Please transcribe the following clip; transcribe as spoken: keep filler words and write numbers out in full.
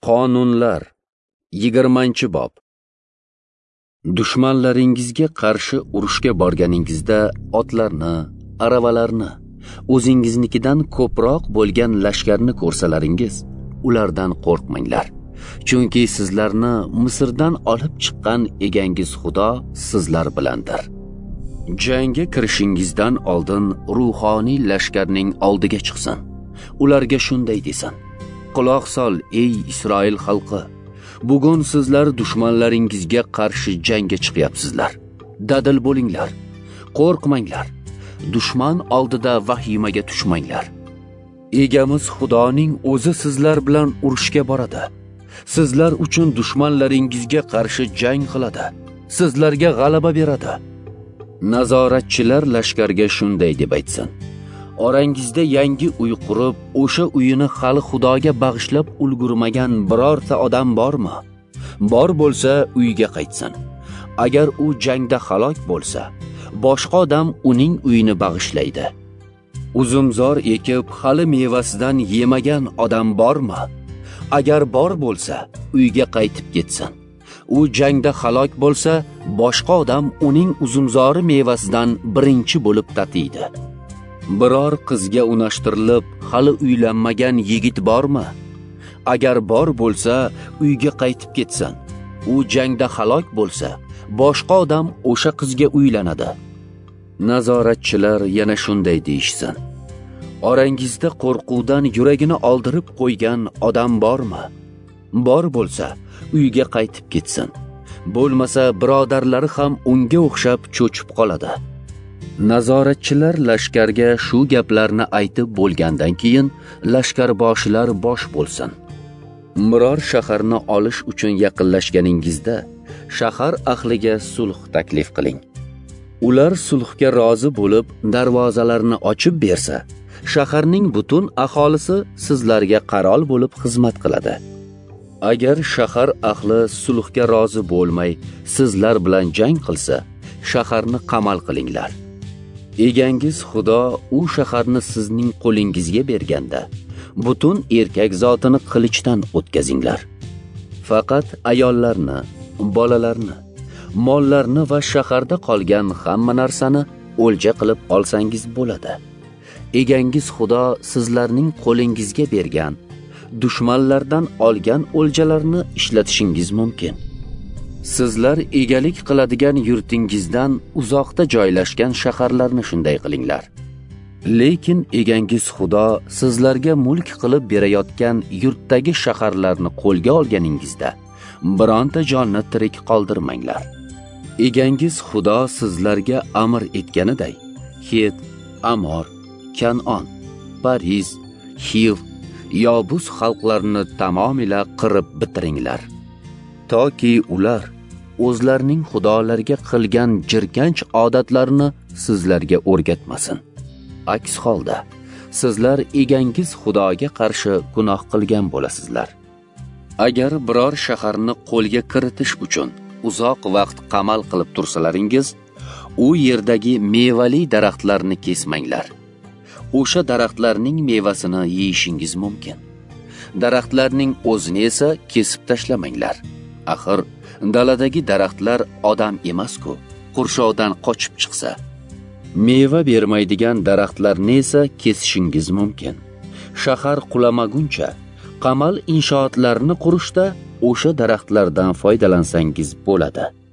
Qonunlar yigirmanchi bob. Dushmanlaringizga qarshi urushga borganingizda otlarni, aravalarni, o'zingiznikidan ko'proq bo'lgan lashkarni ko'rsalaringiz, ulardan qo'rqmanglar. Chunki sizlarni Misrdan olib chiqqan egangiz Xudo sizlar bilandir. Jangga kirishingizdan oldin ruhoniy lashkarning oldiga chiqsin. Ularga shunday desin: Quloq sol, ey Isroil xalqi, bugun sizlar dushmanlaringizga qarshi jangga chiqyapsizlar. Dadil bo'linglar, qo'rqmanglar. Dushman oldida vahimaga tushmanglar. Egamiz Xudoning o'zi sizlar bilan urushga boradi. Sizlar uchun dushmanlaringizga qarshi jang qiladi. Sizlarga g'alaba beradi. Nazoratchilar lashkarga shunday deb aytsin: Orangizda yangi uy qurib, o'sha uyini hali Xudoga bag'ishlab ulgurmagan birorta odam bormi? Bor bo'lsa, uyga qaytsin. Agar u jangda halok bo'lsa, boshqa odam uning uyini bag'ishlaydi. Uzumzor ekib, hali mevasidan yemagan odam bormi? Agar bor bo'lsa, uyga qaytib ketsin. U jangda halok bo'lsa, boshqa odam uning uzumzori mevasidan birinchi bo'lib tatiydi. Biror qizga unashtirilib, hali uylanmagan yigit bormi? Agar bor bo'lsa, uyga qaytib ketsin. U jangda halok bo'lsa, boshqa odam o'sha qizga uylanadi. Nazoratchilar yana shunday deyishsin: Orangizda qo'rquvdan yuragini oldirib qo'ygan odam bormi? Bor bo'lsa, uyga qaytib ketsin. Bo'lmasa, birodarlari ham unga o'xshab cho'chib qoladi. Nazoratchilar lashkarga shu gaplarni aytib bo'lgandan keyin lashkarboshilar bosh bo'lsin. Biror shaharni olish uchun yaqinlashganingizda shahar ahliga sulh taklif qiling. Ular sulhga rozi bo'lib, darvozalarni ochib bersa, shaharning butun aholisi sizlarga qarol bo'lib xizmat qiladi. Agar shahar ahli sulhga rozi bo'lmay, sizlar bilan jang qilsa, shaharni qamal qilinglar. Egangiz Xudo u shaharni sizning qo'lingizga berganda, butun erkak zotini qilichdan o'tkazinglar. Faqat ayollarni, bolalarni, mollarni va shaharda qolgan hamma narsani o'lja qilib olsangiz bo'ladi. Egangiz Xudo sizlarning qo'lingizga bergan, dushmanlardan olgan o'ljalarni ishlatishingiz mumkin. Sizlar egalik qiladigan yurtingizdan uzoqda joylashgan shaharlarni shunday qilinglar. Lekin egangiz Xudo sizlarga mulk qilib berayotgan yurtdagi shaharlarni qo'lga olganingizda, bironta jonni tirik qoldirmanglar. Egangiz Xudo sizlarga amr etganiday, Het, Amor, Kanon, Pariz, Hiv, Yobus xalqlarini tamomila qirib bitiringlar. Toki ular o'zlarining xudolarga qilgan jirkanch odatlarini sizlarga o'rgatmasin. Aks holda, sizlar egangiz Xudoga qarshi gunoh qilgan bo'lasizlar. Agar biror shaharni qo'lga kiritish uchun uzoq vaqt qamal qilib tursalaringiz, u yerdagi mevali daraxtlarni kesmanglar. O'sha daraxtlarning mevasini yeyishingiz mumkin. Daraxtlarning o'zini esa kesib tashlamanglar. Axir daladagi daraxtlar odam emas-ku, qurshovdan qochib chiqsa. Meva bermaydigan daraxtlarni esa kesishingiz mumkin. Shahar qulamaguncha qamal inshootlarini qurishda o'sha daraxtlardan foydalansangiz bo'ladi.